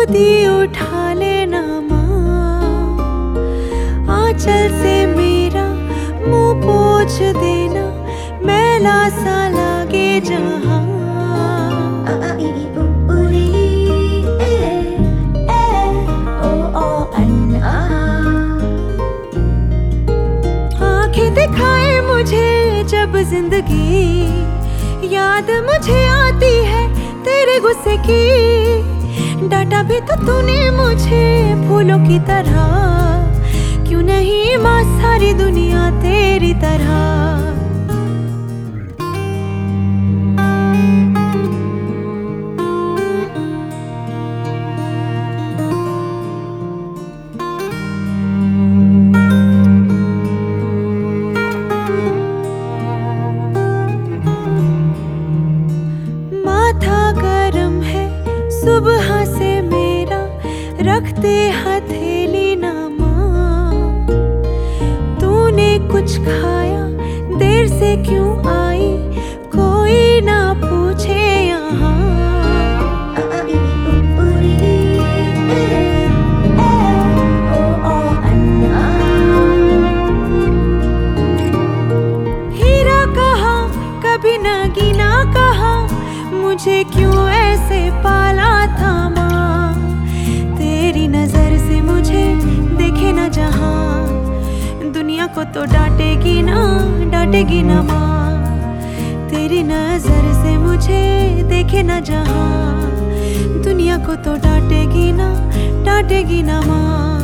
खुद ही उठा लेना माँ, आंचल से मेरा मुंह पोंछ देना, मैला सा लागे जहाँ। आंखें दिखाए मुझे जब जिंदगी, याद मुझे आती है तेरे गुस्से की। डांटा भी तो तूने मुझे फूलों की तरह, क्यों नहीं माँ सारी दुनिया तेरी तरह। माथा गरम है सुबह से मेरा, रखते हथेली ना माँ। तूने कुछ खाया, देर से क्यों आई, कोई ना पूछे यहाँ। हीरा कहा कभी नगीना कहा, मुझे क्यों ऐसे पाला था माँ। तेरी नजर से मुझे देखे ना जहाँ, दुनिया को तो डांटेगी ना माँ। तेरी नजर से मुझे देखे ना जहाँ, दुनिया को तो डांटेगी ना माँ।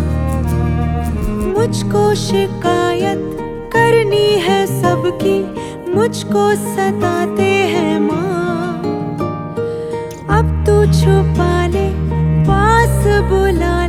मुझको शिकायत करनी है सबकी, मुझको सताते हैं माँ। अब तू छुपा ले, पास बुला